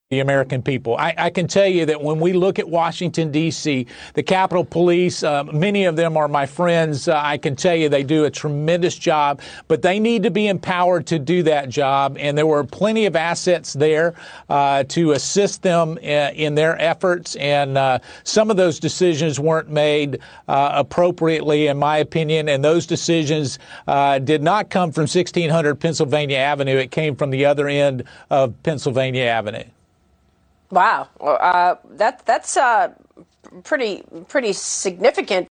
the American people. I can tell you that when we look at Washington, D.C., the Capitol Police, many of them are my friends. I can tell you they do a tremendous job, but they need to be empowered to do that job. And there were plenty of assets there to assist them in their efforts. And some of those decisions weren't made appropriately, in my opinion. And those decisions did not come from 1600 Pennsylvania Avenue. It came from the other end of Pennsylvania Avenue. Wow, that's pretty significant.